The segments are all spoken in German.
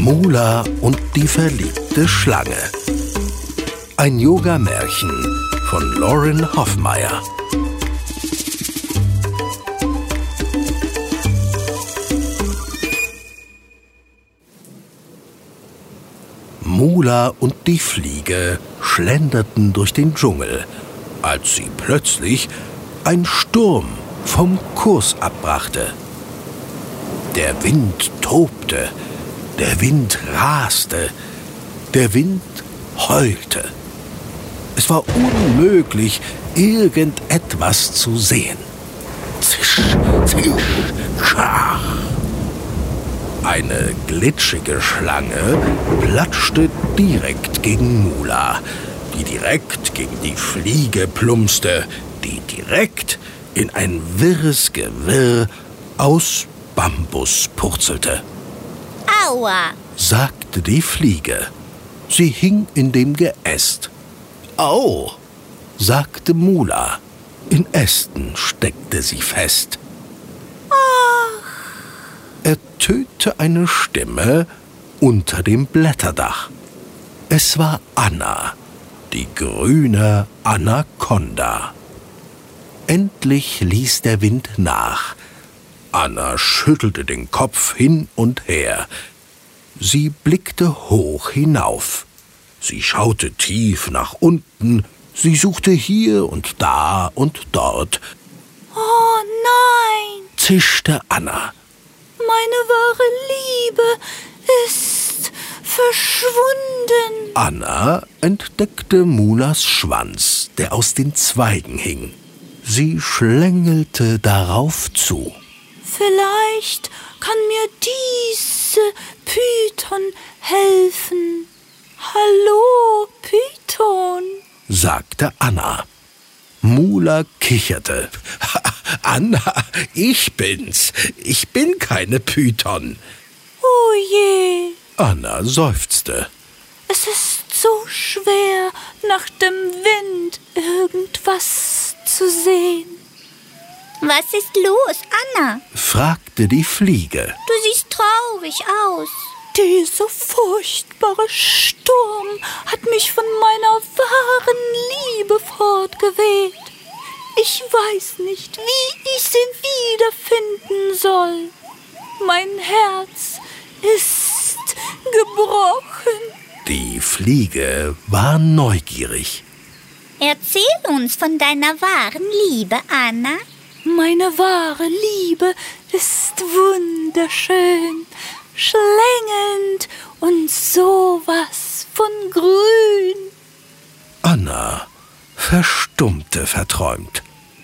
Mula und die verliebte Schlange. Ein Yoga-Märchen von Loren Hoffmeier. Mula und die Fliege schlenderten durch den Dschungel, als sie plötzlich ein Sturm vom Kurs abbrachte. Der Wind tobte, der Wind raste, der Wind heulte. Es war unmöglich, irgendetwas zu sehen. Zisch, zisch, krach. Eine glitschige Schlange platschte direkt gegen Mula, die direkt gegen die Fliege plumpste, die direkt in ein wirres Gewirr aus Bambus purzelte. Aua, sagte die Fliege. Sie hing in dem Geäst. Au, sagte Mula. In Ästen steckte sie fest. Ertönte eine Stimme unter dem Blätterdach. Es war Anna, die grüne Anaconda. Endlich ließ der Wind nach. Anna schüttelte den Kopf hin und her. Sie blickte hoch hinauf. Sie schaute tief nach unten. Sie suchte hier und da und dort. Oh nein, Zischte Anna. meine wahre Liebe ist verschwunden. Anna entdeckte Mulas Schwanz, der aus den Zweigen hing. Sie schlängelte darauf zu. Vielleicht kann mir diese Python helfen. Hallo, Python, sagte Anna. Mula kicherte. Anna, ich bin's. Ich bin keine Python. Oh je, Anna seufzte. es ist so schwer, nach dem Wind irgendwas zu sehen. Was ist los, Anna? Fragte die Fliege. Du siehst traurig aus. Dieser furchtbare Sturm hat mich von meiner wahren Liebe fortgeweht. Ich weiß nicht, wie ich sie wiederfinden soll. Mein Herz ist gebrochen. Die Fliege war neugierig. Erzähl uns von deiner wahren Liebe, Anna. Meine wahre Liebe ist wunderschön, schlängelnd und sowas von grün. Anna verstummte verträumt.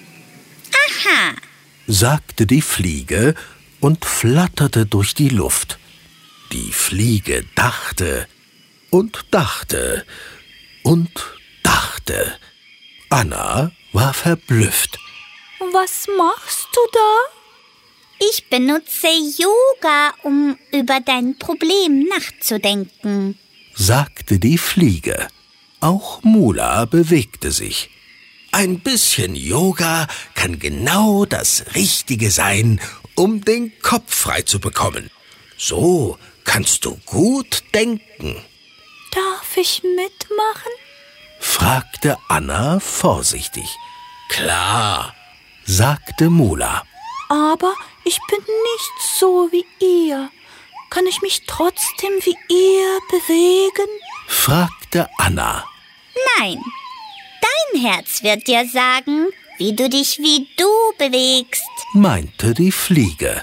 Aha, Sagte die Fliege und flatterte durch die Luft. Die Fliege dachte und dachte und dachte. Anna war verblüfft. was machst du da? Ich benutze Yoga, um über dein Problem nachzudenken. Sagte die Fliege. Auch Mula bewegte sich. Ein bisschen Yoga kann genau das Richtige sein, um den Kopf frei zu bekommen. So kannst du gut denken, Darf ich mitmachen? fragte Anna vorsichtig. Klar, sagte Mula. Aber ich bin nicht so wie ihr. Kann ich mich trotzdem wie ihr bewegen? Fragte Anna. Nein, dein Herz wird dir sagen, wie du dich wie du bewegst. Meinte die Fliege.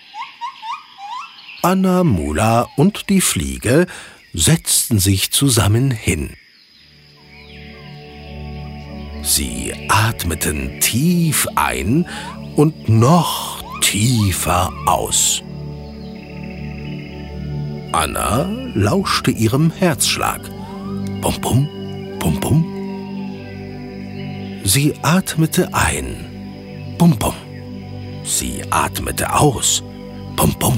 Anna, Mula und die Fliege setzten sich zusammen hin. Sie atmeten tief ein und noch tiefer aus. Anna lauschte ihrem Herzschlag. Bum, bum, bum, bum. Sie atmete ein. Bum, bum. Sie atmete aus. Bum, bum.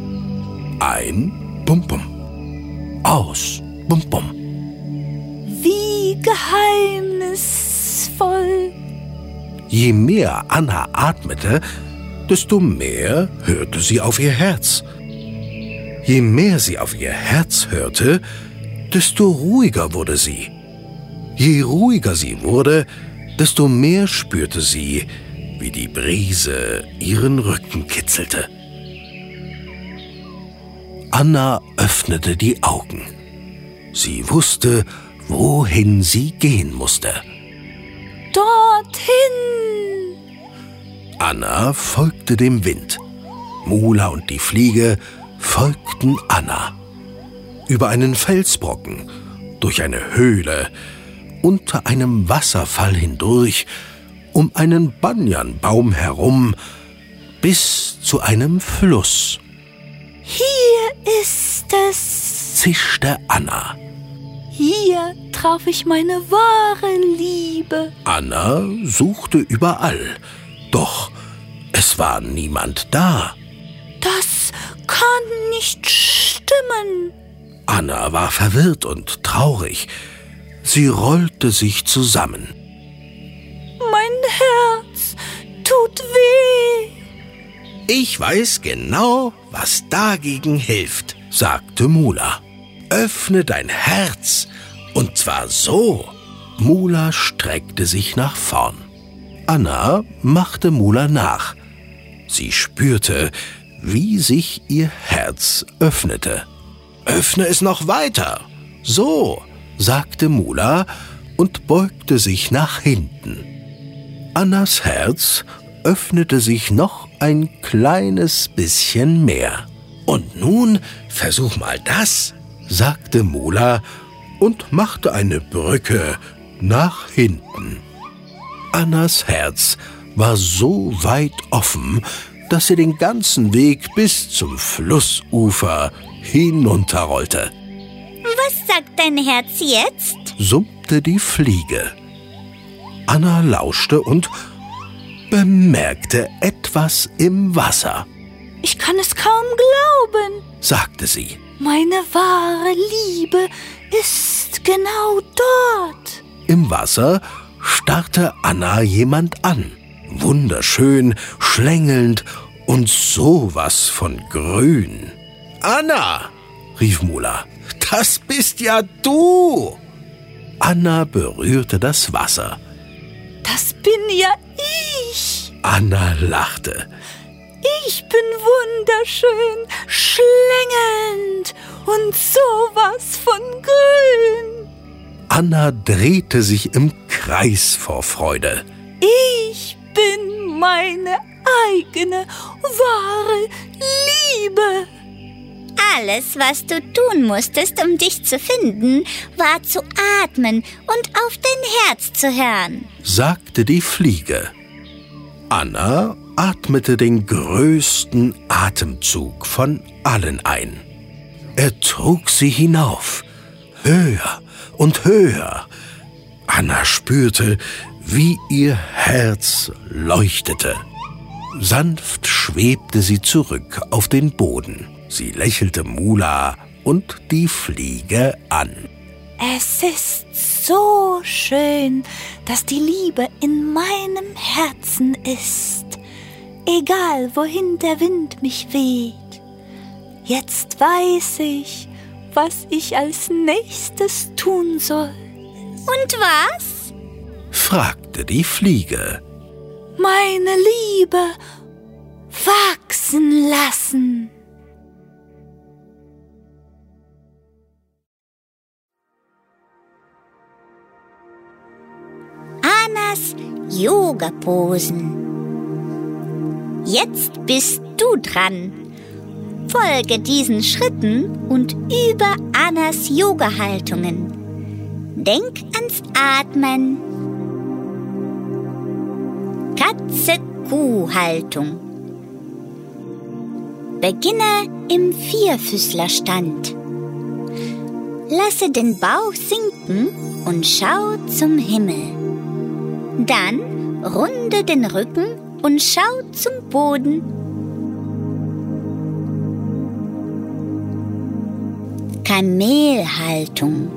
Ein. Bum, bum. Aus. Bum, bum. Wie geheimnisvoll. Je mehr Anna atmete, desto mehr hörte sie auf ihr Herz. Je mehr sie auf ihr Herz hörte, desto ruhiger wurde sie. Je ruhiger sie wurde, desto mehr spürte sie, wie die Brise ihren Rücken kitzelte. Anna öffnete die Augen. Sie wusste, wohin sie gehen musste. Dorthin! Anna folgte dem Wind. Mula und die Fliege folgten Anna. Über einen Felsbrocken, durch eine Höhle, unter einem Wasserfall hindurch, um einen Banyanbaum herum, bis zu einem Fluss. Hier ist es, Zischte Anna. hier traf ich meine wahre Liebe. Anna suchte überall, doch es war niemand da. Das kann nicht stimmen. Anna war verwirrt und traurig. Sie rollte sich zusammen. Mein Herz tut weh. Ich weiß genau, was dagegen hilft, sagte Mula. Öffne dein Herz, und zwar so. Mula streckte sich nach vorn. Anna machte Mula nach. Sie spürte, wie sich ihr Herz öffnete. Öffne es noch weiter. So, sagte Mula und beugte sich nach hinten. Annas Herz öffnete sich noch ein kleines bisschen mehr. Und nun versuch mal das, sagte Mula und machte eine Brücke nach hinten. Annas Herz war so weit offen, dass sie den ganzen Weg bis zum Flussufer hinunterrollte. Was sagt dein Herz jetzt? Summte die Fliege. Anna lauschte und bemerkte etwas im Wasser, Ich kann es kaum glauben. sagte sie. Meine wahre Liebe ist genau dort. Im Wasser starrte Anna jemand an. Wunderschön, schlängelnd und sowas von grün. »Anna«, rief Mula, »das bist ja du!« Anna berührte das Wasser. Das bin ja ich. Anna lachte. Ich bin wunderschön, schlängelnd und sowas von grün. Anna drehte sich im Kreis vor Freude. Ich bin meine eigene wahre Liebe. Alles, was du tun musstest, um dich zu finden, war zu atmen und auf dein Herz zu hören, sagte die Fliege. Anna atmete den größten Atemzug von allen ein. Er trug sie hinauf, höher und höher. Anna spürte, wie ihr Herz leuchtete. Sanft schwebte sie zurück auf den Boden. Sie lächelte Mula und die Fliege an. Es ist so schön, dass die Liebe in meinem Herzen ist, egal wohin der Wind mich weht. Jetzt weiß ich, was ich als nächstes tun soll. Und was? Fragte die Fliege. Meine Liebe wachsen lassen. Annas Yoga-Posen. Jetzt bist du dran. Folge diesen Schritten und übe Annas Yoga-Haltungen. Denk ans Atmen. Katze-Kuh-Haltung. Beginne im Vierfüßlerstand. Lasse den Bauch sinken und schau zum Himmel. Dann runde den Rücken und schau zum Boden. Kamelhaltung.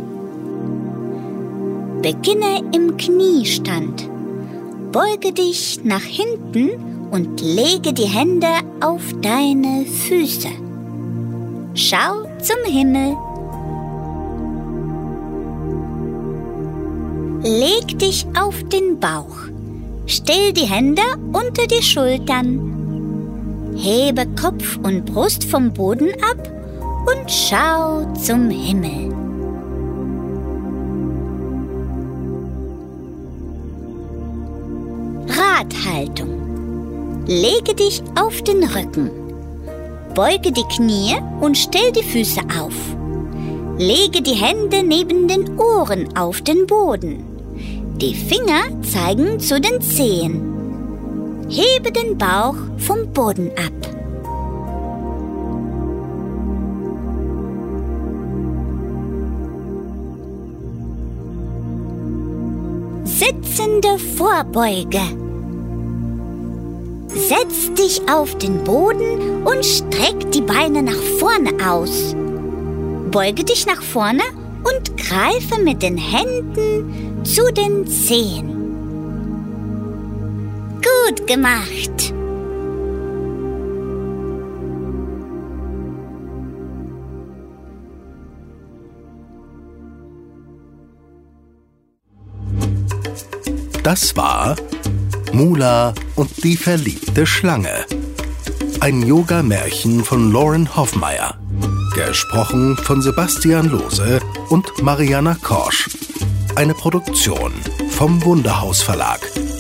Beginne im Kniestand. Beuge dich nach hinten und lege die Hände auf deine Füße. schau zum Himmel. Leg dich auf den Bauch, stell die Hände unter die Schultern, hebe Kopf und Brust vom Boden ab und schau zum Himmel. Radhaltung. Lege dich auf den Rücken. Beuge die Knie und stell die Füße auf. Lege die Hände neben den Ohren auf den Boden. Die Finger zeigen zu den Zehen. Hebe den Bauch vom Boden ab. Sitzende Vorbeuge. Setz dich auf den Boden und streck die Beine nach vorne aus. Beuge dich nach vorne und greife mit den Händen zu den Zehen. Gut gemacht! Das war Mula und die verliebte Schlange. Ein Yoga-Märchen von Lauren Hoffmeier. Gesprochen von Sebastian Lohse und Mariana Korsch. Eine Produktion vom Wunderhaus Verlag.